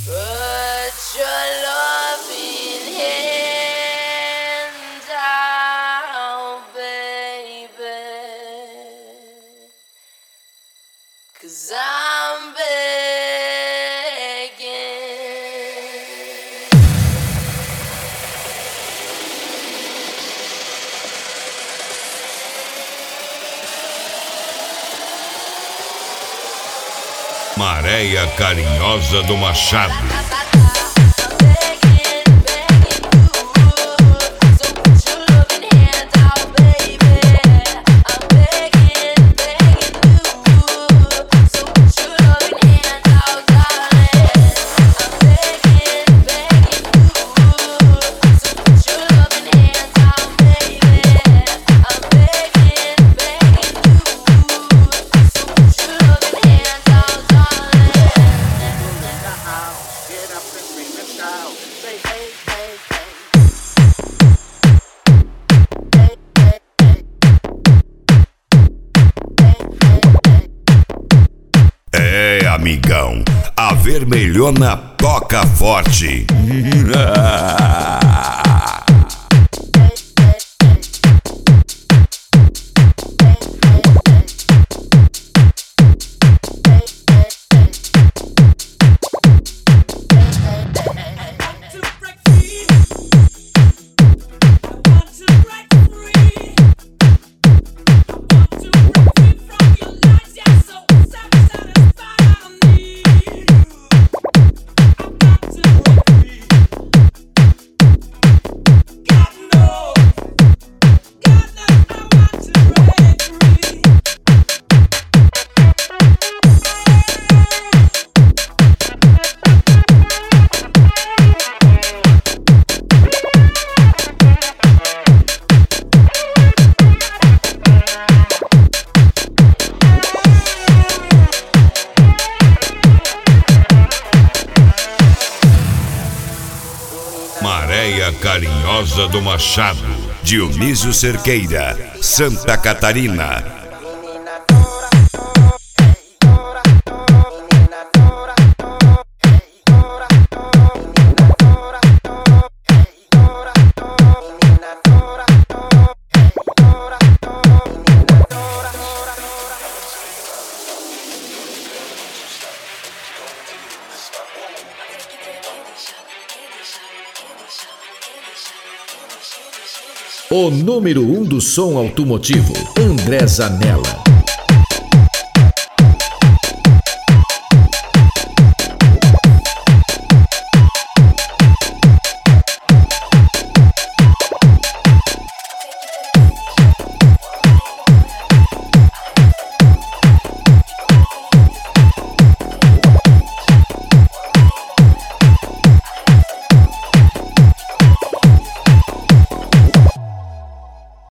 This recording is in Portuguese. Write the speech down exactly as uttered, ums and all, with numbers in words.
Put your loving hand out, baby, 'cause I'm begging. Maréia Carinhosa do Machado. É, amigão, a vermelhona toca forte. Maréia Carinhosa do Machado. Dionísio Cerqueira, Santa Catarina. O número um do som automotivo, André Zanella.